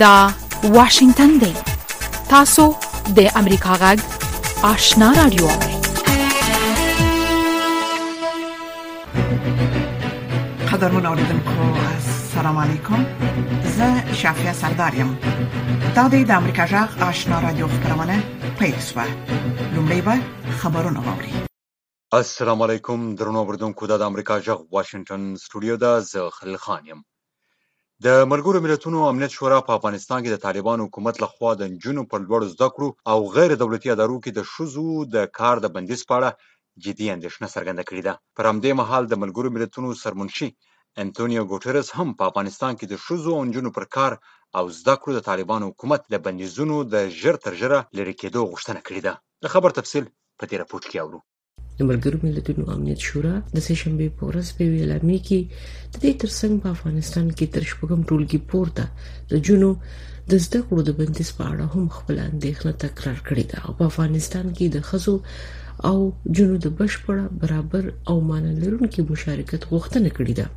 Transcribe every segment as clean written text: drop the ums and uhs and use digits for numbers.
دا واشنگتن دی. تاسو د امریکا غږ آشنا رادیو. قدرمن اوریدونکو السلام علیکم. زه شافیا سردارم. دا د امریکا غږ آشنا رادیو خبرونه پیل شوه. لومړی به خبرونه واوري. السلام علیکم درنو اوریدونکو. د امریکا غږ واشنگټن سټوډیو دا زه خلیل خان یم. د ملګرو ملتونو امنیت شورا په افغانستان کې د طالبان حکومت لخوا د نجونو پر لوړو زده کړو او غیر دولتي ادارو کې د ښځو د کار د بندیز په اړه جدي اندېښنه څرګنده کړې ده. پر همدې مهال د ملګرو ملتونو سرمنشي انټونیو ګوټرس هم په افغانستان کې د ښځو او نجونو پر کار او زده کړو د طالبان حکومت د بندیزونو د ژر تر ژره لرې کېدو غوښتنه کړې ده. د خبر تفصیل په دې راپور کې اورو. د ملګرو ملتونو امنیت شورا د سهشنبه په ورځ په اعلامیه کې د دې ترڅنګ په افغانستان کې تر شپږم ټولګي پورته د جنو د زده کړو د بندیز په اړه هم خپل اندېښنه تکرار کړې ده او په افغانستان کې د ښځو او جنو د بشپړ برابر او معنی لرونکي مشارکت غوښتنه کړې ده.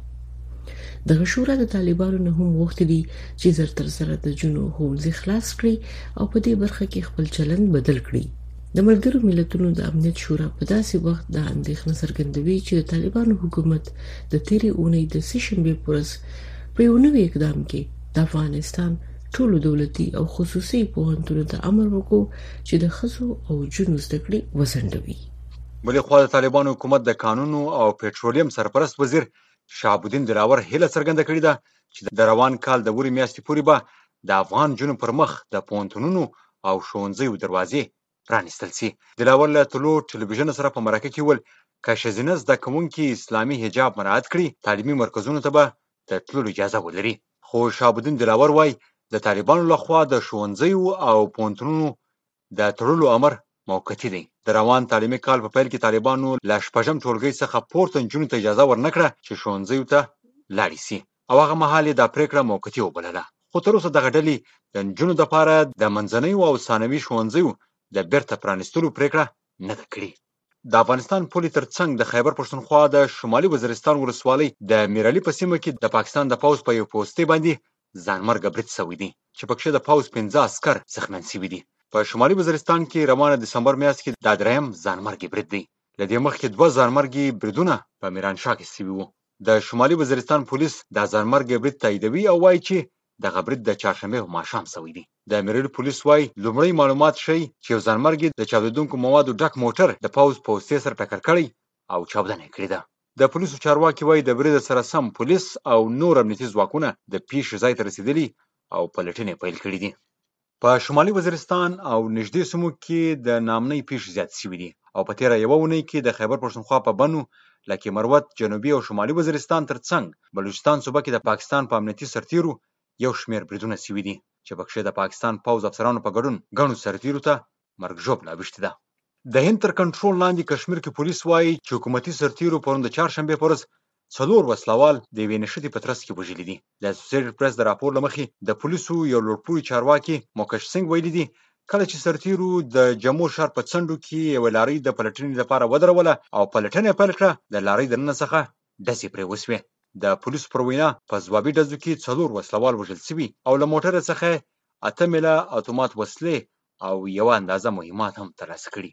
دغه شورا د طالبانو نه هم غوښتي دي چې زر تر زره د جنو ښوونځي خلاص کړي او په دې برخه کې خپل چلند بدل کړي. د ملګرو ملتونو د امنیت شورا په داسې وخت د اندېښنه څرګندوي چې د طالبانو حکومت د تیرې اونۍ د سهشنبه په ورځ په یو نوي اقدام کې د افغانستان ټولو دولتي او خصوصي پوهنتونونو ته امر وکړ چې د ښځو او جنو زده کړې وځنډوي. بلې خوا د طالبانو حکومت د قانونو او پېټرولیم سرپرست وزیر شهاب الدین دلاور هیله څرګنده کړې ده چې د روان کال د ورې میاشتې پورې به د افغان جنو پر مخ د پوهنتونونو او ښوونځیو دروازې پرانیستل شي. دلاور له ټولو ټلویزیون سره په مرکه کې ول که ښځینه زده کوونکي اسلامي حجاب مراعات کړي تعلیمي مرکزونو ته به د تللو اجازه ولري. خو شهاب الدین دلاور وایي د طالبانو لخوا د ښوونځیو او پوهنتونونو د تړلو امر موقتي دی. د روان تعلیمي کال په پیل کې طالبانو له شپږم ټولګي څخه پورته نجونو ته اجازه ورنکړه چې ښوونځیو ته لاړې شي او هغه مهال یې دا پریکړه موقتي وبلله. خو تر اوسه دغه ډلې د نجونو دپاره د منځنیو او ثانوي ښوونځیو د بیرته پرانیستلو پریکړه نه ده کړې. د افغانستان پولې ترڅنګ د خیبر پښتونخوا د شمالي وزیرستان ولسوالۍ د میرعلي په سیمه کې د پاکستان د پوځ په یو پوستې باندې ځانمرګه برید شوی دی چې پکښې د پوځ 15 عسکر زخمیان شوي دي. په شمالي وزیرستان کې روانه دسمبر میاشت کې دا درېیم ځانمرګي برید دی. له دې مخکې 2 ځانمرګي بریدونه په میرانشاه کې شوي وو. د شمالي وزیرستان پولیس دا ځانمرګي برید تاییدوي او وایي چې دغه برید د چهارشنبې په ماښام شوی دی. د میرعلي پولیس وایي لومړی معلومات ښیي چې یو ځانمرګي د چاودېدونکو موادو ډک موټر د پوځ پوستې سره ټکر کړی او چاودنه یې کړې ده. د پولیسو چارواکي وایي د برید سره سم پولیس او نور امنیتي ځواکونه د پیښې ځای ته رسېدلي او پلټنې پیل کړي دي. په شمالي وزیرستان او نږدې سیمو کې د ناامنۍ پیښې زیاتې شوي دي او په تېره یوه اونۍ کې د خیبر پښتونخوا په بنو لکه مروت جنوبي او شمالي وزیرستان ترڅنګ بلوچستان صوبه کې د پاکستان په امنیتي سرتیرو یو شمېر بریدونه شوي دي چې پکښې د پاکستان پوځ افسرانو په ګډون ګڼو سرتیرو ته مرګ ژوبله اوښتې ده. د هند تر کنټرول لاندې کشمیر کې پولیس وایي چې حکومتي سرتیرو پرون د چهارشنبې په ورځ 4 وسلوال د یوې نښتې په ترڅ کې وژلي دي. د اسوسییټډ پریس د راپور له مخې د پولیسو یو لوړپوړي چارواکي موکش سنګ ویلي دي کله چې سرتیرو د جمو ښار په څنډو کې یوه لارۍ د پلټنې لپاره ودروله او پلټنه یې پیل کړه د لارۍ دننه څخه ډزې پرې وسوې. د پولیسو پر وینا په ځوابي ډزو کې 4 وسلوال وژل شوي او له موټره څخه 8 میله اتومات وسلې او یوه اندازه مهمات هم ترلاسه کړي.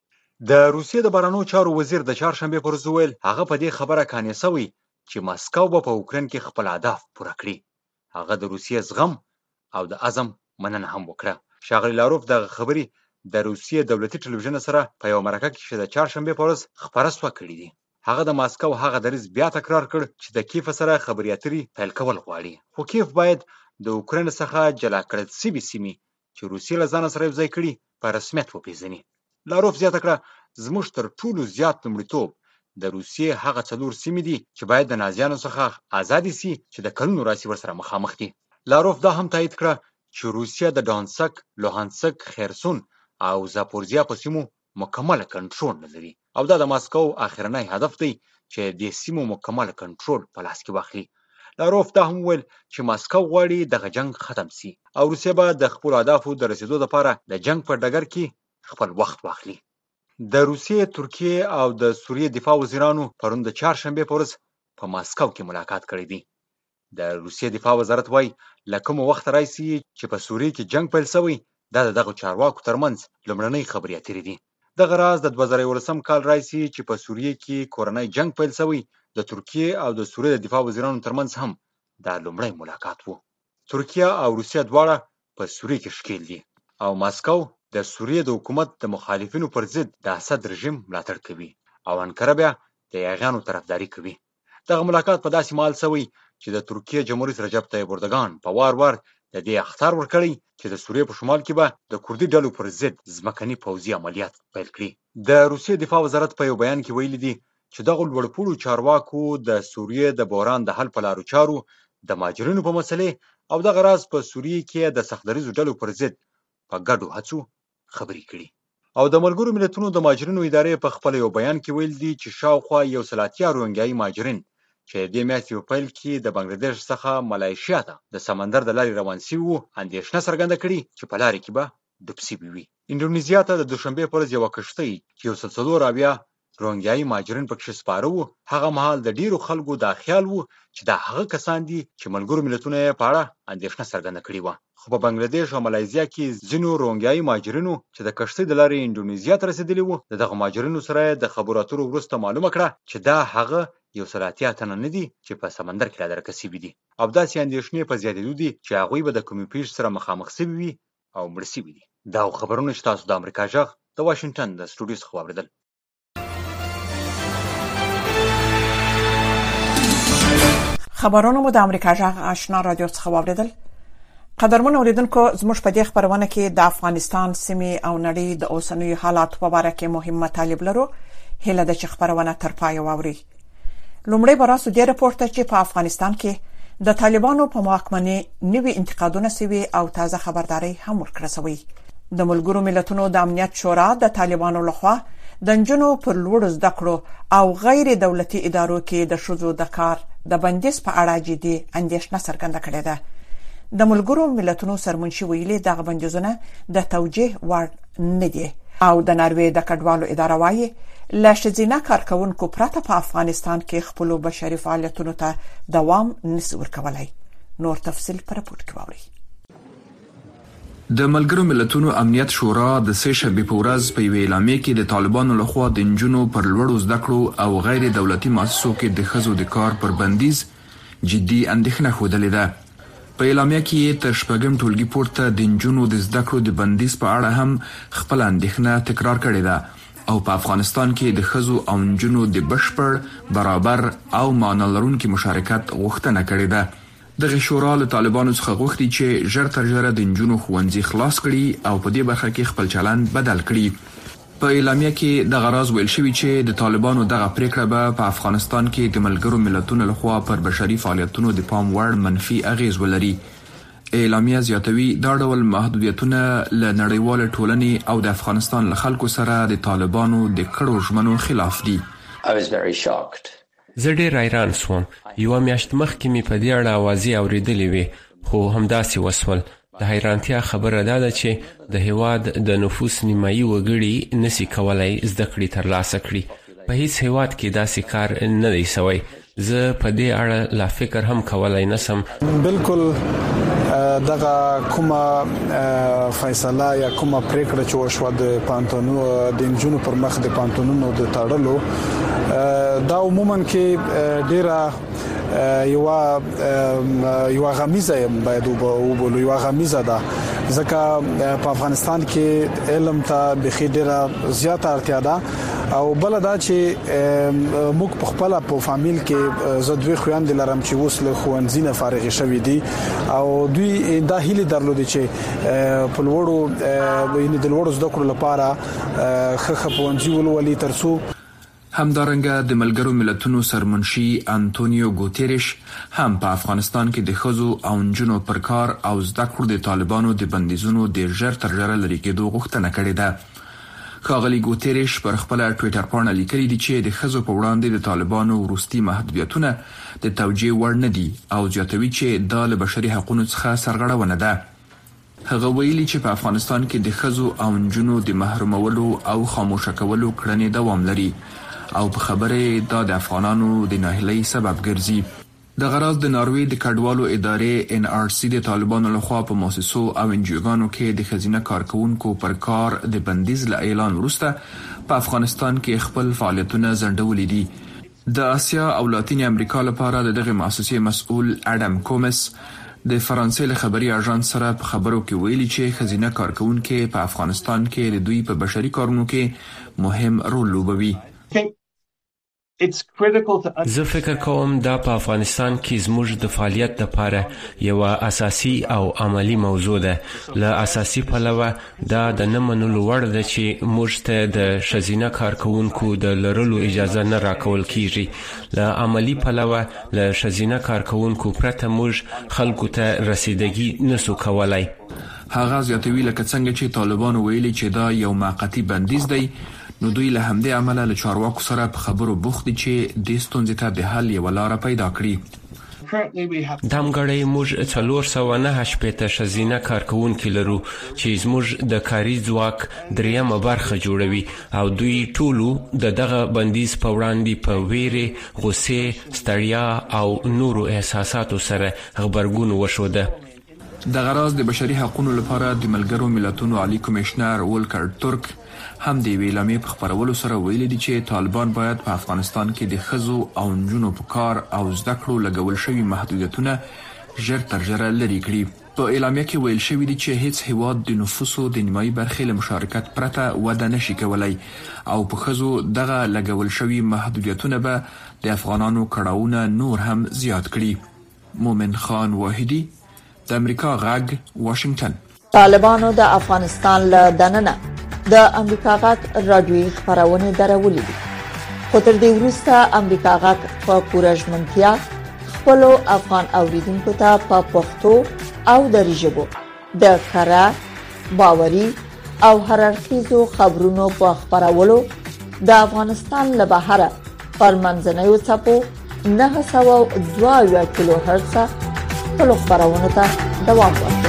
د روسیې د بهرنیو چارو وزیر د چهارشنبې په ورځ وویل هغه په دې خبره قانع شوی چې مسکو به په اوکراین کې خپل اهداف پوره کړي. هغه د روسیې زغم او د عزم مننه هم وکړه. ښاغلي لاروف دغه خبرې د روسیې دولتي ټلویزیون سره په یوه مرکه کې چې د چهارشنبې په ورځ خپره سوه کړي دي. هغه د ماسکو هغه دریځ بیا تکرار کړ چې د کیف سره خبرې اترې پیل کول غواړي خو کیف باید د اوکراین څخه جلا کړل شوي سیمې چې روسیې له ځان سره یوځای کړي په رسمیت وپېژني. لاروف زیاته کړه زموږ تر ټولو زیات لومړیتوب د روسیې هغه 4 سیمې دي چې باید د نازیانو څخه آزادې سي چې د کلونو راهیسې ورسره مخامخ دي. لاروف دا هم تایید کړه چې روسیه د ډانسک، لوهانسک، خیرسون او زاپورزیا په سیمو مکمل کنټرول نه لري او دا د ماسکو اخرنی هدف دی چې د سیمو مکمل کنټرول په لاس کې واخلي. لاروف دا هم ویل چې ماسکو غواړي دغه جنگ ختم سي او روسیه به د خپل اهدافو د رسیدو لپاره د جنگ په ډګر کې خپل وخت واخلي. د روسیې، ترکیې او د سوریې دفاع وزیرانو پرون د چهارشنبې په ورځ په ماسکو کې ملاقات کړی دی. د روسیې دفاع وزارت وایي له کوم وخت راځي چې په سوریه کې جنگ پیل شوی دا دغه چارواکو ترمنځ لومړنۍ خبرې اترې دي. دغه راز د 2011 کال راځي چې په سوریه کې کورنۍ جنگ پیل شوی د ترکیې او د سوریې د دفاع وزیرانو ترمنځ هم دا لومړی ملاقات وو. ترکیه او روسیه دواړه په سوریه کې ښکیل دي او ماسکو د سوریې د حکومت د مخالفینو پر ضد د اسد رژیم ملاتړ کوي او انکره بیا د یاغیانو طرفداري کوي. دغه ملاقات په داسې مهال شوی چې د ترکیې جمهوریت رجب طیب اردوغان په وار د دې اخطار ورکړی چې د سوریې په شمال کې به د کوردي ډلو پر ضد ځمکني پوځي عملیات پیل کړي. د روسیې دفاع وزارت په یو بیان کې ویلي دي چې دغه لوړپوړو چارواکو د سوریې د بحران د حل په لارو چارو د مهاجرینو په مسلې او دغه راز په سوریې کې د سختدریزو ډلو پر ضد په ګډو هڅو خبرې کړي. او د ملګرو ملتونو د مهاجرینو ادارې په خپل یو بیان کې ویل دي چې شاوخوا 180 روهینګیایي مهاجرین چې د میاشتې په پیل کې د بنگلاديش څخه ملایشیا ته د سمندر د لارې روان شوي وو اندېښنه څرګنده کړې چې په لارې کې به ډوب شوي وي. انډونیزیا ته د دوشنبې په ورځ یوه کښتۍ چې 140 روهینګیایي مهاجرین پکښې سپاره وو هغه مهال د ډیرو خلکو دا خیال وو چې دا هغه کسان دي چې ملګرو ملتونو یې په اړه اندېښنه څرګنده کړې وه. خو په بنگلاديش او ملایزیا کې ځینو روهینګیایي مهاجرینو چې د کښتۍ د لارې انډونیزیا ته رسېدلي وو د دغه مهاجرینو سره د خبرو اترو وروسته معلومه کړه چې دا هغه 180 تنه نه دي چې په سمندر کې لادرکه شوي دي او داسې اندېښنې په زیاتېدو دي چې هغوی به د کومې پیښې سره مخامخ شوي وي او مړ شوي دي. دا خبرونه چې تاسو د امریکا غږ د واشنګټن د سټوډیو څخه واورېدل. خبرونه مو د امریکا غږ آشنا رادیو څخه واورېدل. قدرمن اوریدونکو زموږ په دې خبرونه کې د افغانستان سیمې او نړۍ د اوسنیو حالاتو په اړه کې مهم مطالب لرو. هله د خبرونه تر پای واوري. لومړی براسو د راپورټ چې په افغانستان کې د طالبانو په محاکمه نوي انتقادونه سوي او تازه خبرداري هم ورکړه شوې. د ملګرو ملتونو د امنیت شورا د طالبانو لخوا د نجونو پر لوړ زده کړو او غیر دولتي ادارو کې د شذو د کار د بندیز په اړه جدي اندېښنه څرګنده کړې ده. د ملګرو ملتونو سرمنشي ویلي دغه بندیزونه د توجیه وړ نه دي او د ناروې د کډوالو اداره وايي لا شذینه کارکونکو پرته په افغانستان کې خپل بشري فعالیتونو ته دوام نشي ورکولای. نور تفصیل پر راپور کې واوري. د ملګرو ملتونو امنیت شورا د سه شنبې په ورځ په یوه اعلامیه کې د طالبانو لخوا د نجونو پر لوړو زده کړو او غیر دولتي مؤسسو کې د ښځو د کار پر بندیز جدي اندېښنه ښودلې ده. په اعلامیه کې تر شپږم ټولګي پورته د نجونو د زده کړو د بندیز په اړه هم خپل اندېښنه تکرار کړې ده او په افغانستان کې د ښځو او نجونو د بشپړ برابر او معنا لرونکي مشارکت غوښتنه کړې ده. دغه شورا له طالبانو څخه غوښتي چې ژر تر ژره د نجونو ښوونځي خلاص کړي او په دې برخه کې خپل چلند بدل کړي. په اعلامیه کې دغه راز ویل شوی چې د طالبانو دغه پریکړه به په افغانستان کې د ملګرو ملتونو لخوا پر بشري فعالیتونو د پام وړ منفي اغیز ولري. اعلامیه زیاتوي دا ډول محدودیتونه له نړیوال ټولنې او د افغانستان له خلکو سره د طالبانو د کړو ژمنو خلاف دي. زه ډېر حیران شوم. یوه میاشت مخکې مې په دې اړه اوازې اورېدلې وې خو همداسې وسول. د حیرانتیا خبره دا ده چې د هیواد د نفوس نیمایي وګړي نشي کولای زده کړې ترلاسه کړي. په هیڅ هیواد کې داسې کار نه دی سوی. زه په دې اړه لا فکر هم کولای نسم. بالکل دغه کومه فیصله یا کومه پریکړه چې وشوه د پانتونو د انجونو پر مخ د پانتونونو د تړلو دا عموما کې ډیره یو غمیزه باید وبولو یو غمیزه ده ځکه په افغانستان کې علم ته بخي ډیره زیاته اړتیا ده او بل دا چې موږ په خپل په فامیل کې زدوی خويند لرم چې وسله خوانځي نه فارغ شوي دي او دوی دا هیله درلودي چې په لوړو د لوړو زده کړو لپاره خخ پونځي ولولي ترڅو همدارنګه د ملګرو ملتونو سرمنشي انټونیو ګوتيريش هم په افغانستان کې د ښځو او نجونو پر کار او زده کړو د طالبانو د بندیزونو د ژر تر ژره لرې کېدو غوښتنه کړې ده. ښاغلي ګوتيريش پر خپل ټوئیټر باندې لیکلي دي چې د ښځو په وړاندې د طالبانو وروستي محدودیتونه د توجیه وړ نه دي او زیاتوي چې دا له بشري حقوقو څخه سرغړونه ده. هغه ویلي چې په افغانستان کې د ښځو او نجونو د محرومولو او خاموشه کولو کړنې دوام لري او په خبره دا د افغانانو د ناهیلۍ سبب ګرځي. د غراز د ناروې د کډوالو ادارې NRC د طالبانو لخوا په مؤسسو او انجیوګانو کې د ښځینه کارکونکو پر کار د بندیز له اعلان وروسته په افغانستان کې خپل فعالیتونه ځنډولي دي. د آسیا او لاتین امریکا لپاره د دغه مؤسسې مسؤل اډم کومس د فرانسې له خبري اژانس سره په خبرو کې ویلي چې ښځینه کارکونکو په افغانستان کې د دوی په بشري کارونو کې مهم رول لوبوي. زه فکر کوم دا په افغانستان کې زموږ د فعالیت لپاره یو اساسي او عملی موضوع ده. له اساسي پلوه دا د نه منلو وړ ده چې موږ ته د ښځینه کارکونکو د لرلو اجازه نه راکول کیږي. له عملی پلوه له ښځینه کارکونکو پرته موږ خلکو ته رسیدګي نسو کولای. هغه زیاتوي لکه څنګه چې طالبانو ویلي چې دا یو موقتی بندیز دی، نو دوی له همدې عمله له چارواکو سره په خبرو بوخت دي چې د ستونزې ته د حل یو لار پیدا کړي. دامګړی موږ 409 ښځینه کارکونکي لرو چې زموږ د کاري ځواک دریمه برخه جوړوي او دوی ټولو د دغه بندیز په وړاندې په ویرې، غوسې، ستړیا او نورو احساساتو سره غبرګون وښوده. د غراز د بشري حقوقو لپاره د ملګرو ملتونو عالی کمشنر ولکر ترک هم د ویلامې په خبرولو سره ویلي دي چې طالبان باید په افغانستان کې د ښځو او نجونو په کار او زده کړو لګول شوي محدودیتونه ژر تر ژره لرې کړي. په اعلامیه کې ویل شوی دی چې هیڅ هیواد د نفوسو د نیمایي برخې له مشارکت پرته وده نشي کولای او په ښځو دغه لګول شوي محدودیتونه به د افغانانو کړاوونه نور هم زیات کړي. مومن خان واحدی، د امریکا غږ، واشنگټن. طالبانو د افغانستان له دننه د امریکا غږ رادیوي خبرونه درولې دي، خو تر دې وروسته امریکا غږ په پوره ژمنتیا خپل افغان اوریدونکو ته په پښتو او دری ژبه د کره، باوري او هررخیزو خبرونو په خبرولو د افغانستان له بهره پر منځنیو څپو 902 کیلو هرتز خپل خبرونه ته دوام ورکوي.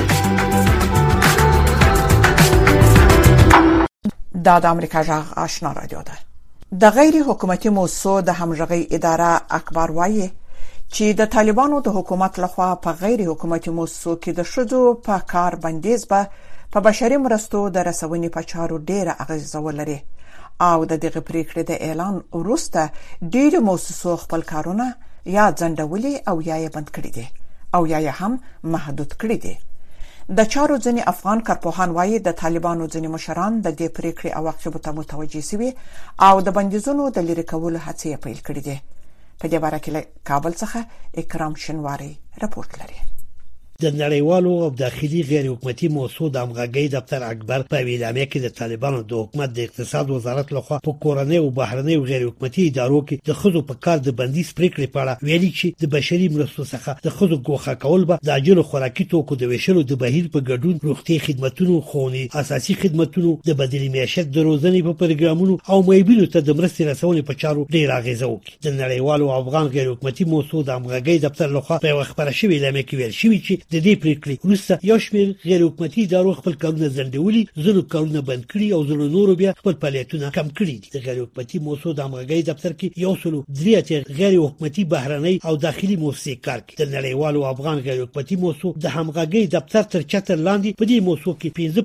دا د امریکا غږ آشنا رادیو ده. د غیر حکومتي موسسو د همغږي اداره اکبر وایي چې د طالبانو د حکومت لخوا په غیر حکومتي موسسو کې د شذو په کار بندیز به په بشري مرستو د رسونې په چارو ډېره اغیزه ولري او د دغه پریکړې د اعلان وروسته ډېر موسسو خپل کارونه یا ځنډولي او یا یې بند کړي دي او یا هم محدود کړي دي. د چارو ځینې افغان کارپوهان وایي د طالبانو ځینې مشران د دې پریکړې عواقبو ته متوجه شوي او د بندیزونو د لرې کولو هڅې پیل کړې دي. په دې باره کې له کابل څخه اکرام شنواری راپورټ لري. د نړیوالو او داخلي غیر حکومتي موسسو د همغږي دفتر اکبر په اعلامیه کې د طالبانو د حکومت د اقتصاد وزارت لخوا په کورنۍ او بهرنۍ غیر حکومتي ادارو کې د خزو په کار د بندیز پریکړې په اړه ویلي چې د بشري مرستو څخه د خزو ګوښه کول به د اجل خوراکي توکو د ویشلو د بهیر په ګډون روغتي خدماتونو، ښوونې، اساسي خدماتونو، د بدیل معیشت د روزنې په پروګرامونو او مېبینو ته د مرستې رسونې په چارو ډېر اغیزه وکړي. د نړیوالو افغان غیر حکومتي موسسو د همغږي دفتر لخوا په خبره شوې اعلامیه کې ویل شوی چې د دې پریکړې وروسته یو شمېر غیر حکومتي ادارو خپل کارونه ځنډولي، ځینو کارونه بند کړي او ځینو نورو بیا خپل فعالیتونه کم کړي دي. د غیر حکومتي موسسو د همغږي دفتر کې یو سلو 3 غیر حکومتي بهرنۍ او داخلي موسسې کار کوي. د نړیوالو افغان غیر حکومتي موسسو د همغږي دفتر تر چتر لاندې په دې موسسو کې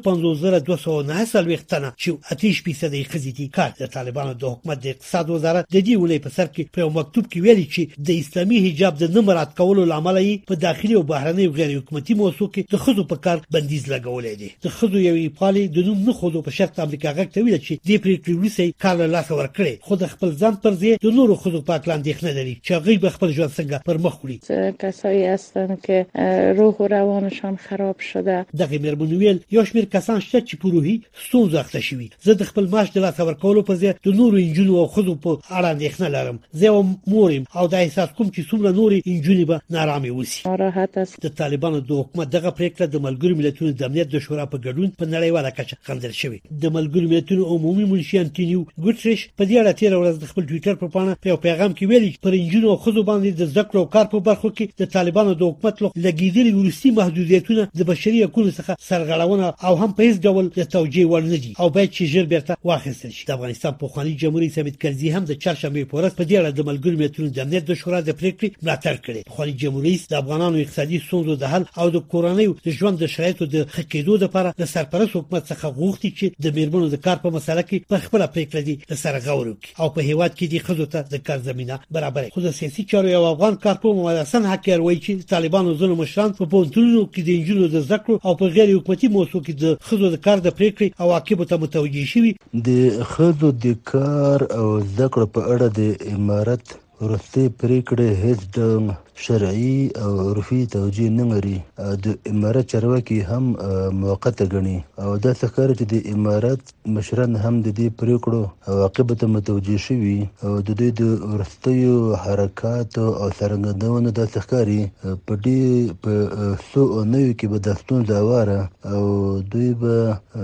55209 تنه چې 8% ښځې دي کار. د طالبانو د حکومت د اقتصاد وزارت د دې ولې په سر کې په مکتوب کې ویلي چې د اسلامي حجاب د نه مراعات کولو لامل یې په داخلي او بهرنۍ غیر حکومتي موسسو کې د خزو په کار بندیز لګولې دي. د خزو یوې پالي د نوم نه خودو په شرط امریکا غږ ته ویل چې دې پریکړې وروسته کار له لاسه ورکړي، خو د خپل ځان پر ځای د نورو خزو په اړه اندېښنه لري چې هغوی به خپل ژوند څنګه پر مخ وړي. کسایی هستند که روح و روانشان خراب شده. دغه مېرمنې ویل یو شمېر کسان شته چې په روحي ستونزو اخته شوي. زه د خپل معاش د لاسه ورکولو په ځای د نورو نجونو او خزو په اړه اندېښنه لرم. زه یو مور یم او دا احساس کوم چې څومره نورې نجونې به نارامې وشي. ناراحت است. د طالبانو طالبانو د حکومت دغه پریکړه د ملګرو ملتونو د امنیت د شورا په ګډون په نړیواله کچه غندل شوې. د ملګرو ملتونو عمومي منشي انټونیو ګوتریش په دې اړه تیر ورځ د خپل ټوئیټر په پاڼه په پیغام کې ویلي پر انجونو او خزو باندې د زده کړو کار په برخو کې د طالبانو د حکومت لخوا لګیدلي ورستي محدودیتونه د بشري حقوقو څخه سرغړونه او هم په هیڅ ډول د توجیه وړ نه دي او باید چې ژر بیرته واخیستل شي. د افغانستان پخوانی جمهوریت حمید کرزي هم د چهارشنبه په ورځ په دې اړه د ملګرو ملتونو د امنیت د شورا د پریکړې ملاتړ کړی. پخوانی جمهوریت د افغانانو اقتصادي ستونزو د حل او د کورنیو د ژوند د شرایطو د ښه کېدو لپاره د سرپرست حکومت څخه غوښتي چې د میرمنو د کار په مسله کې په خپل پریکړه دي سره غور وکړي او په هیواد کې د خزو ته د کار زمينه برابر کړي. خو د سیاسي چارو یو افغان کارپوه محمد حسن حقیار وایي چې طالبانو ظلم مشران په پونتونو کې د انجونو د ذکر او په غیر حکومتي موضوع کې د خزو د کار د پریکړې او عواقب ته متوجي شوي. د خزو د کار او ذکر په اړه د امارت ورستي پریکړه هیڅ ډول شرعي او عرفي توجیه نه لري. د امارت چارواکي هم موقته غني او د ښکار چې د امارت مشران هم د دې پریکړو عواقب ته متوجي شوي او د دوی د ورستیو حرکات او څرګندونو د ښکاری په دې په سو نه کې به داستون زاواره او دوی به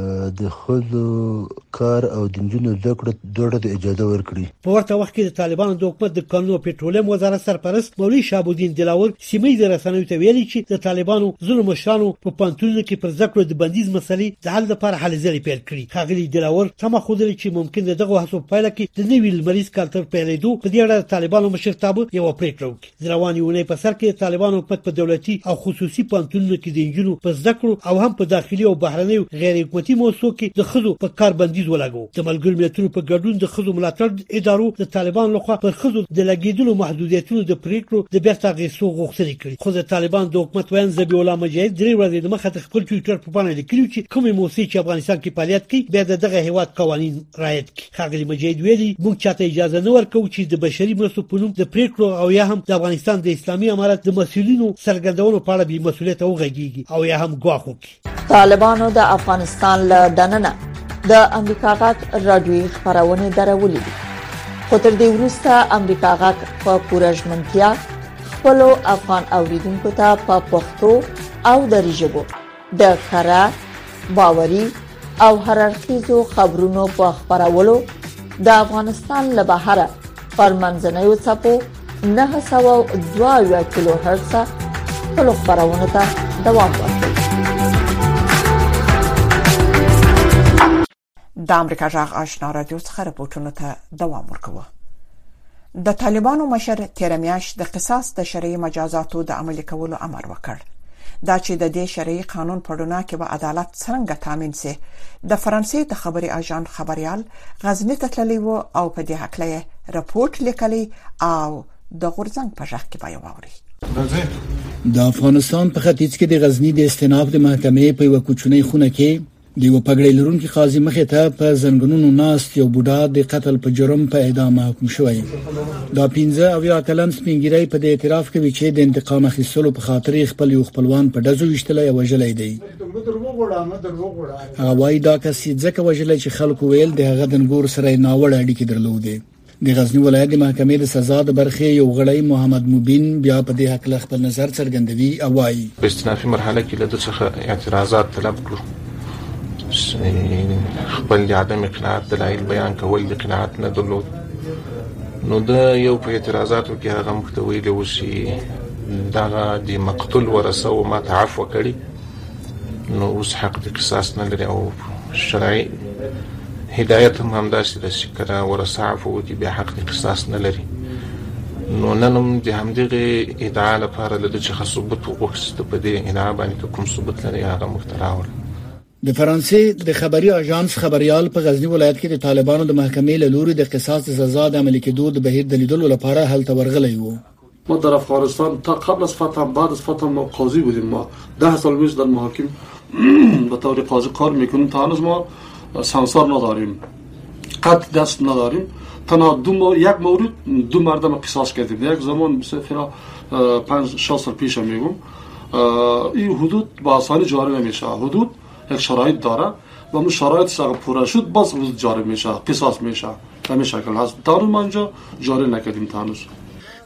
د خزو کار او د جنونو ذکر دوړه د اجازه ورکړي. په ورته وخت کې د طالبانو د حکومت د قانون او پټرولیم وزارت سرپرست مولوي شهابالدین دلاور سیمې د رسنیو ته ویلي چې د طالبانو ظلم مشرانو په پانتونو کې پر ذکر د بندیز مسلې د حل لپاره هلې ځلې پیل کړي. ښاغلي دلاور تمه خوده چې ممکن دغه هڅو پایله کې د نوي لمریز کال تر پیلېدو په دې اړه طالبانو مشرتابه یو پریکړه وکړي. د روانې ونې په سر کې طالبانو حکومت په دولتي او خصوصي پانتونو کې د انجونو په ذکر او هم په داخلي او بهرنیو غیر حکومتي موضوع کې د خزو په کار بندیز ولګو. د ملګرو ملتونو په ګډون د خزو ملاتړ ادارو د طالبانو لخوا پر خزو د لګیدلو محدودیتونو د پریکړو د بیرته غیسو غوښتنې کړې. خو د طالبان د حکومت ویان ذبیح الله مجاهد درې ورځې د مخه خپل ټوئیټر په باندې لیکلي چې کومې موسسې چې افغانستان کې فعالیت کوي بیا دغه هیواد قوانین رعایت کړي. ښاغلي مجاهد ویلي موږ چاته اجازه نه ورکوو چې د بشري مرستو په نوم د پریکړو او یا هم د افغانستان د اسلامي امارت د مسؤلینو سرګردونو په اړه بې مسؤلیت وغږیږي او یا هم ګواښ وکړي. طالبانو د افغانستان له دننه د امریکا غږ راډیوي خبرونه درولې دي. خو تر دې وروسته امریکا غږ په پوره ژمنتیا خپل افغان اوریدونکو ته په پښتو او دری ژبه د کره باوري او هررخیزو خبرونو په خبرولو د افغانستان له بهره پر منځنیو څپو 902 کیلو هرتز خپل خبرونه ته دوام ورکوي. د امریکا جغ آشنا رادیو څخه راپورټونه ته دوام ورکوي. د طالبانو مشر تیرمیاش د قصاص د شرعي مجازاتو د عملي کولو امر وکړ. دا چې د دې شرعي قانون په رڼا کې به عدالت څنګه تامین شي. د فرانسې د خبري اژان خبريال غزنی ته تللی و او په دې حق له راپورټ لیکلی او د غورځنګ په ځخ کې پایو ووري. د افغانستان په ختیځ کې د غزنی د استیناف د محکمې په یو کوچنۍ خونه کې د یو پګړۍ لرونکي قاضي مخې ته په زنګونونو ناست یو بوډا د قتل په جرم په اعدام محکوم شوی. دا 15 او یا کلن سپینګری په اعتراف کوي چې د انتقام اخیستلو په خاطر خپل یو خپلوان په دزو وشتلې او وجلې دی. هغه وايي دا کس ځکه وجلې چې خلکو ویل د هغه د نګور سره ناوړه اړیکې درلودې. د غزنی ولایت د محکمې د سزا د برخې یو غړی محمد مبین بیا په دې حق له خپل نظر څرګندوي او وايي په استنافي مرحله کې له څخه اعتراضات طلب کړو. خپل د عدم قناعت دلایل بیان کول د قناعت نه درلود. نو د یو په اعتراضاتو کې هغه محتوی له وسی دغه د مقتول ورثه او ما تعفو کړي. نو اوس حق د قصاص نه لري او شرعي هدایت هم داسې د شکر ورثه عفو دي به حق د قصاص نه لري. نو ننم د همدغه ادعا لپاره له څه ثبوت وغوښته په دې ادعا باندې کوم ثبوت لري هغه مختراول. د فرانسې د خبري اژانس خبريال په غزنی ولایت کې د طالبانو د محکمې له لوري د قصاص سزا د عملي کېدو د بهیر د لیدلو لپاره هلته ورغلی وو. ما در افغانستان تا قبل از فتح بعد از فتح ما قاضی بودیم. ما 10 سال پیش در محاکم به طور قاضی کار میکنیم. تا هنوز ما سانسور نداریم، قطع دست نداریم. تنها یک مورد دو مردم قصاص کردیم. یک زمان مثلا 5-6 سال پیش میگم این حدود با آسانی جاری نمیشه. حدود یک شرایط داره و اون شرایط اگه پوره شد باز جاری میشه، قصاص میشه. همین شکل هست. تا ما اینجا جاری نکردیم تا هنوز.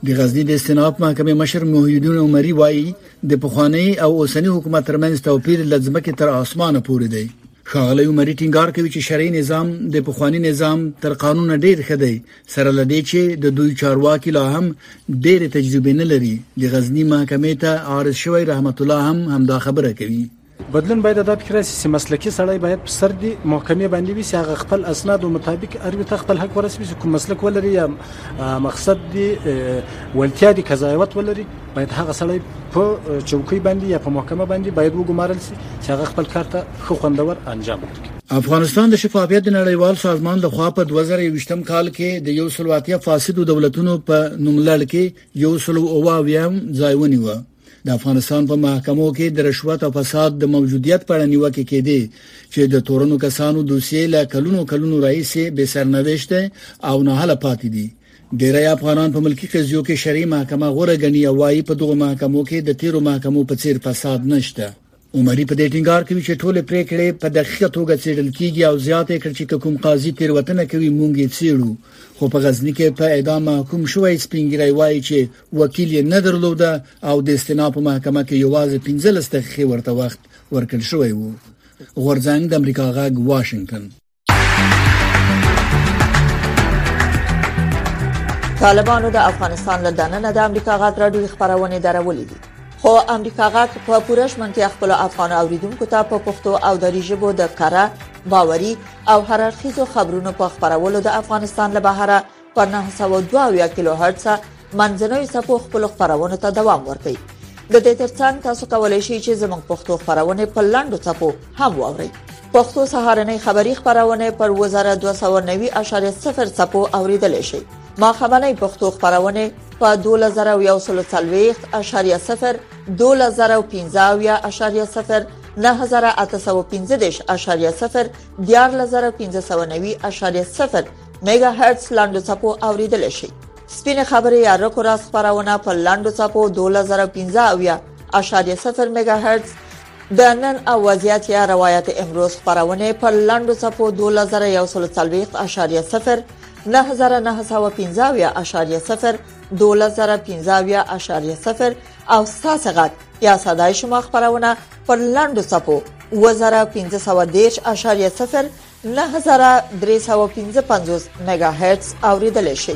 د غزنی د استیناف محکمې مشر محی الدین عمری وایي د پخوانی او اوسنی حکومت ترمنځ توپیر لږمکه تر اسمانه پورې دی. ښاغلی عمری ټینګار کوي چې شرعي نظام د پخوانی نظام تر قانون ډیر ښه دی، سره لدې چې د دوی چارواکي لا هم ډیر تجربه نه لري. د غزنی محکمې ته عارض شوی رحمت الله هم دا خبره کوي. بدلون باید د فکر سیاسي مسلکي سړی باید په سر دی محکمې باندې وي چې هغه خپل اسناد مطابق اړوي خپل حق ورسوي، کوم مسلک ولري یا مقصد دی ولتیا دی قضاوت ولري، باید هغه سړی په چوکۍ باندې یا په محکمه باندې باید وګمارل شي چې هغه خپل کار ته خو خوندور انجام ورکړي. افغانستان د شفافیت د نړیوال سازمان لخوا په 2020 کال کې د 180 فاسدو دولتونو په نوملړ کې 180 ځای ونیو. د افغانستان په محکمو کې د رشوت او فساد د موجودیت په اړه نیوکه کېده چې د تورنو کسانو دوسیې له کلونو رئیسه به سرنوشت او نه حل پاتې دي. ډیری افغانان په ملکی قضیو کې شرعي محکمه غوړه غني او وايي په دغه محکمو کې د تیرو محکمو په څیر فساد نشته. عمری په دې ټینګار کوي چې ټول پریکړې په دقیقه توګه څېړل کیږي او زیاتې کړي چې کوم قاضي تیروتنه کوي مونږ یې څېړو. خو په غزنی کې په اعدام محکوم شوی سپینګری وایي چې وکیل یې نه درلوده او د استیناف محکمه کې یوازې 15 دقیقې ورته وخت ورکړل شوی وو. غورځنګ د امریکا غږ واشنگټن. طالبانو د افغانستان له دننه د امریکا غږ راډیو خبرونه درولې دي، خو امریکا غږ په پوره شمنتیا خپل افغان اوریدونکو ته په پښتو او دری ژبه د کاره باوري او هررخیزو خبرونو په خبرولو د افغانستان له بهره پر 902 کیلو هرتز منځنوي څپو خپل خبرونه ته دوام ورکوي. د دې ترڅنګ تاسو کولی شئ چې زموږ پښتو خبرونه په لاندو څپو هم واورئ. پښتو سهارنۍ خبری خبرونه پر 2290.0 څپو اوریدل شي. ما خبرنۍ پښتو خبرونه په 2040.0 2015.0 9815.0 14590.0 میگا هرتز لاندو څپو اوریدل شي. سپینه خبري یا رکو خبرونه په لاندو څپو 2015.0 میگا هرتز د نن او وضعیت یا روایت امروز خبرونه په لاندو څپو 2140.0 9915.0 2015.0 او ساسغت یا صدای شما خبرونه پر لاندو څپو 1510.0 9355 میگا هرتز اوریدل شي.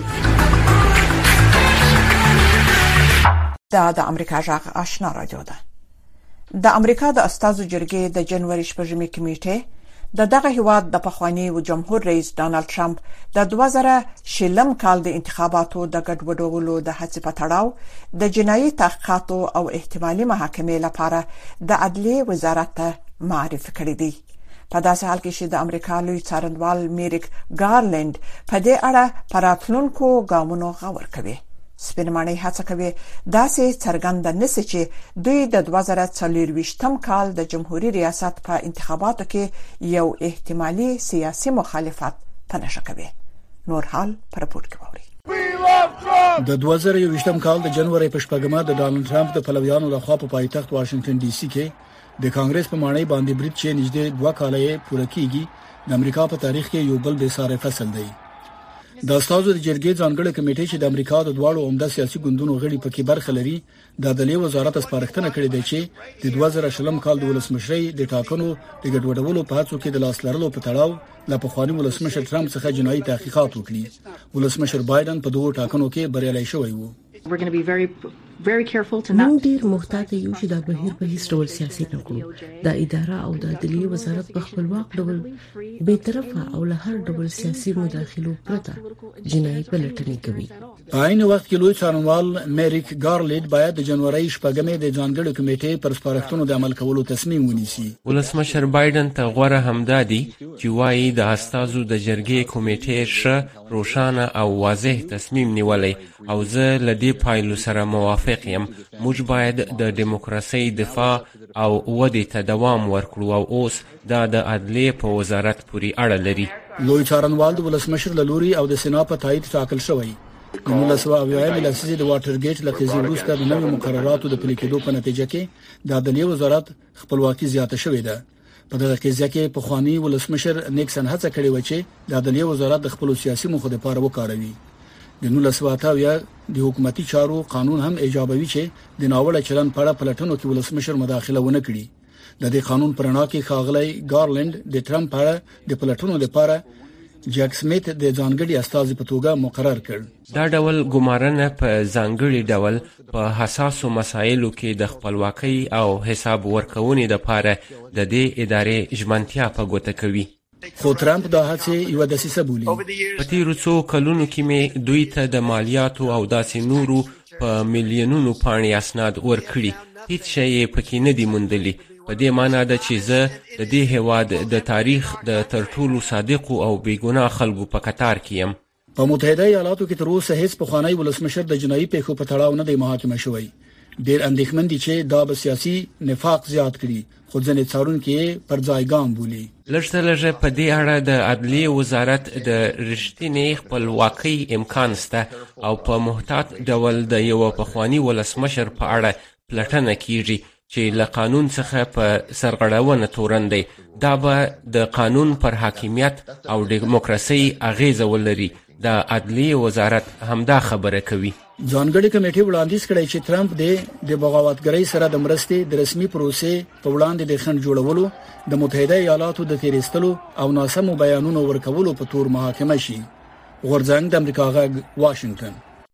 دا د امریکا غږ آشنا رادیو ده. د امریکا د استازو جرګې د جنوري شپږمې کمیټې دغه هیواد د پخوانی و جمهور رئیس ډانلډ ټرمپ د 2020 کال د انتخاباتو د ګډوډولو د هڅې په تړاو د جنایي تحقیقاتو او احتمالي محاکمې لپاره د عدلیې وزارت ته معرفي کړی دی. په داسې حال کې چې د امریکا لوی څارنوال میریک ګارلند په دې اړه پراتلونکو ګامونو غور کوي. سپینمانه هڅه کوي داسې څرګنده نشي چې دوی د 2024 کال د جمهوریت ریاست په انتخاباتو کې یو احتمالي سیاسي مخالفت پنهشه کوي. نور حال پر رپورت کې ووري. د 2024 کال د جنوري په شپږمه د ډانلډ ټرمپ د پلویانو لخوا په پایتخت واشنگټن ډي سي کې د کانګرس په مانۍ باندې برید چې نږدې 2 کاله یې پوره کیږي د امریکا په تاریخ کې یو بل بې ساري فصل دی. د استازو د جرګې ځانګړې کمیټې چې د امریکا د دواړو عمده سیاسي ګوندونو غړي پکې برخه لري د عدلیې وزارت سپارښتنه کړې ده چې د 2020 کال د ولسمشرۍ د ټاکنو د ګډوډولو په هڅو کې د لاس لرلو په تړاو له پخوانی ولسمشر ټرمپ څخه جنایي تحقیقات وکړي. ولسمشر بایدن په دغو ټاکنو کې بریالي شوی وو. موږ ډیر محتاط یو چې دا بهیر په هیڅ ډول سیاسي نه کړو. دا اداره او د عدلیې وزارت په خپلواک ډول به طرفه او له هر ډول سیاسي مداخلو پرته جنایي پلټنې کوي. په عین وخت کې لوی څارنوال میریک ګارلند باید د جنوري شپږمې د ځانګړې کمیټې پر سپارښتنو د عمل کولو تصمیم ونیسي. ولسمشر بایدن ته غوړه همدادي چې وايي د استازو د جرګې کمیټې ښه روښانه او واضح تصمیم نیولای او زه له دې پایلو سره موافق یم. موږ باید د دیموکراسي دفاع او ودې ته دوام ورکړو او اوس دا د عدلیې په وزارت پورې اړه لري. لوی څارنوال د ولسمشر لوري او د سېنات په تایید ټاکل شوی. د 1990 لسیزې د واټرګیټ له قضیې وروسته د نوو مقرراتو د پلي کېدو په نتیجه کې د عدلیې وزارت خپلواکي زیاته شوې ده. په دغه قضیه کې پخوانی ولسمشر نیکسن هڅه کړې و چې د عدلیې وزارت د خپل سیاسي موخو لپاره وکاروي. د 1988 د حکومتي چارو قانون هم ایجابوي چې د ناوړه چلند په اړه پلټنو کې ولسمشر مداخله ونه کړي. د دې قانون پر وړاندې کې ښاغلی ګارلند د ټرمپ په اړه د پلټنو لپاره جاک سمیت د ځانګړي استازي په توګه مقرر کړ. دا ډول ګمارنه په ځانګړي ډول په حساسو مسایلو کې د خپلواکۍ او حساب ورکونې لپاره د دې ادارې ژمنتیا په ګوته کوي. خو ترامپ دا هڅه یو دسیسه بولي. په تیرو څو کلونو کې مې دوی ته د مالیاتو او داسې نورو په میلیونونو پاڼې اسناد ورکړي. هیڅ شی پکې نه دی موندلی. په دې معنی ده چې زه د دې هیواد د تاریخ د تر ټولو صادقو او بیګناه خلکو په کتار کې یم. په متحده ایالاتو کې تر اوسه هیڅ پخوانی ولسمشر د جنایي پیښو په تړاو نه دی محاکمه شوی. ډېر اندېښمن دي چې دا به سیاسي نفاق زیات کړي، خو ځینې څارونکي پر ځای ګام بولي. لږ په دې اړه د عدلیې وزارت د رښتینې خپلواکۍ امکان شته او په محتاط ډول د یو پخوانی ولسمشر په اړه پلټنه کیږي چې له قانون څخه په سرغړونه تورن دی. دا به د قانون پر حاکمیت او دیموکراسي اغیزه ولري. د عدلیې وزارت همدا خبره کوي. ځانګړي کمیټې وړاندیز کړی چې ترامپ د بغاوتګرۍ سره د مرستې د رسمي پروسې په وړاندې د خنډ جوړولو، د متحده ایالاتو د تیریستلو او ناسمو بیانونو ورکولو په تور محاکمه شي. غورځنګ د امریکا غږ، واشنگټن.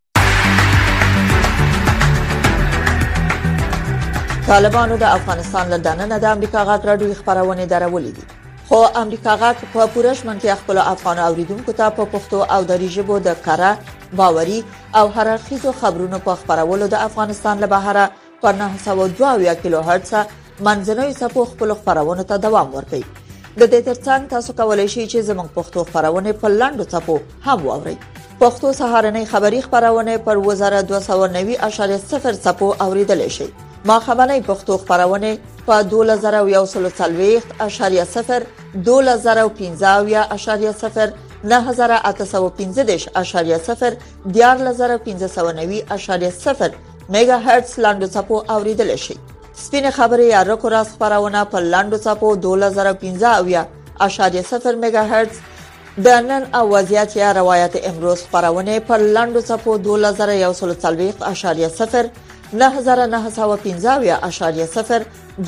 طالبانو د افغانستان له دننه د امریکا غږ راډیو خبرونه درولې دي، خو امریکا غږ په پوره شمنتیا خپل افغان اوریدونکو ته په پښتو او دری ژبه د کاره، باوري او هررخیزو خبرونو په خبرولو د افغانستان له بهره په 902 کیلو هرتز منځنوي څپو خپل خبرونه ته دوام ورکوي. د دې ترڅنګ تاسو کولای شئ چې زموږ پښتو خبرونه په لاندو څپو هم واورئ. پښتو سهارنۍ خبری خبرونه پر 1290.0 څپو اوریدل شي. ما خبرنۍ پښتو خبرونه په 2040.0 2015.0 9815.0 14590.0 میگا هرتز لاندو څپو اوریدل شي. سپینه خبري یا رکوراس خبرونه په لاندو څپو 2015.0 میگا هرتز د نن او وضعیت یا روایت امروز خبرونه په لاندو څپو 2140.0 9915.0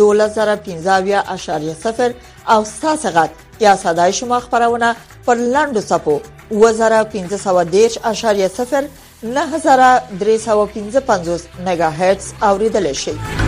2015.0 او ساسغت یا صدای شما خبرونه پر لاندو څپو 1510.0 9355 میگا هرتز اوریدل شي.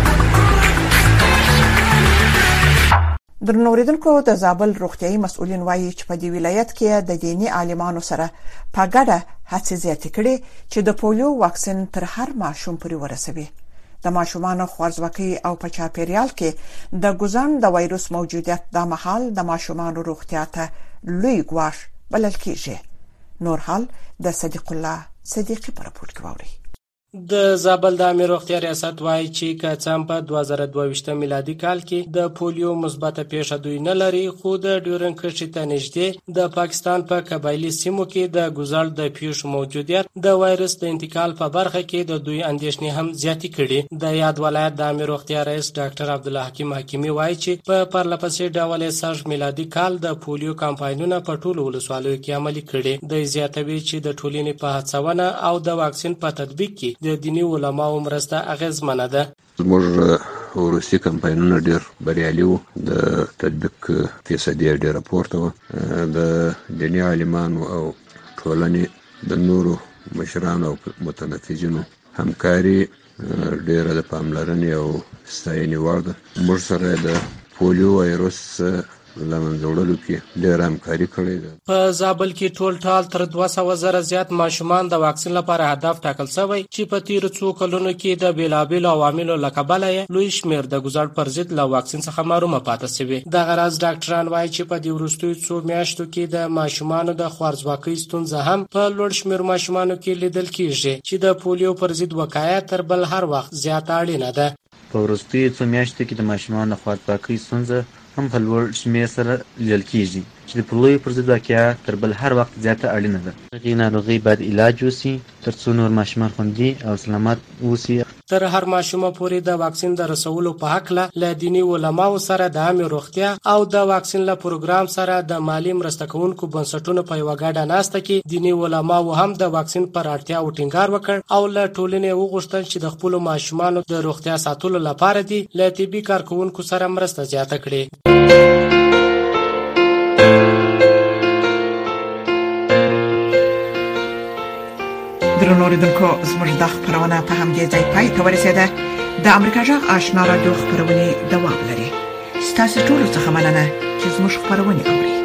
درنوریدونکو، د زابل روغتيایي مسؤلین وایي چې په دې ولایت کې د دینی عالمانو سره په ګډه هڅې زیاتې کړي چې د پولیو واکسین تر هر ماشوم پورې ورسوي. د ماشومانو خوارځواکۍ او په چاپیریال کې د ګوزن د وایروس موجودیت د مهال د ماشومانو روغتیا ته لوی ګواښ بلل کیږي. نور حال د صدیق الله صدیقی په راپور کې ووري. د زابل د عامه روغتیا ریاست وایي چې کڅام په 2022 میلادي کال کې د پولیو مثبته پیښه دوی نه لري، خو د ډیورن کرښې ته نږدې د پاکستان په قبایلی سیمو کې د ګزال د پیښو موجودیت د وایرس د انتقال په برخه کې د دوی اندېښنې هم زیاتې کړي. د یاد ولایت د عامه روغتیا رئیس ډاکټر عبدالله حکیم حکیمی وایي چې په پرلپسې ډول 60 میلادي کال د پولیو کمپاینونه په ټولو ولسوالیو کې عملي کړي. د زیاتوي چې د ټولنې په هڅونه او د واکسین په تطبیق کې د دینی علماو مرسته اغیزمنه ده. زموږ وروستي کمپاینونه ډېر بریالي وو، د تطبیق فیصدي ډېره پورته وه. د دیني عالمانو او ټولنې د نورو مشرانو او متنفذینو همکاري ډېره د پاملرنې او ستاینې وړ ده. موږ سره د پولیو وایروس لمنځه وړلو کې ډېره همکاري کړې ده. په زابل کې ټول ټال تر 200,000 زیات ماشومان د واکسین لپاره هدف ټاکل شوی چې په تیرو څو کلونو کې د بیلابیلو عواملو له کبله لوی شمېر د ګزار پر ضد له واکسین څخه محروم پاتې شوی. دغه راز ډاکټران وایي چې په دې وروستیو څو میاشتو کې د ماشومانو د خوارځواکۍ ستونزه هم په لوړ شمېر ماشومانو کې لیدل کېږي چې د پولیو پر ضد وقایه تر بل هر وخت زیاته اړینه ده. په وروستیو څو میاشتو کې د ماشومانو د خوارځواکۍ ستونزه هم په لوړ شمېر سره لیدل کېږي چې د پولیو پر ضد واقعیا تر بل هر وخت زیاته اړینه ده. دغه ناروغي باید علاج وشي ترڅو نور ماشومان خوندي او سلامت اوسي. تر هر ماشومه پورې د واکسین د رسولو په حق له دیني علماو سره د عامه روغتیا او د واکسین له پروګرام سره د مالی مرسته کوونکو بنسټونو په یوه ګډه ناسته کې دیني علماو هم د واکسین پر اړتیا ټینګار وکړ او له ټولنې وغوښتل چې د خپل ماشومانو د روغتیا ساتلو لپاره دي له طبي کارکونکو سره مرسته زیاته کړي. درنو اوریدونکو زموږ د خبرونه په همدې ځای پای ته ورسېده. د امریکا جغ آشنا رادیو خبرونه دوام لري. ستاسو ټول څه مننه چې زموږ خبرونه اوري.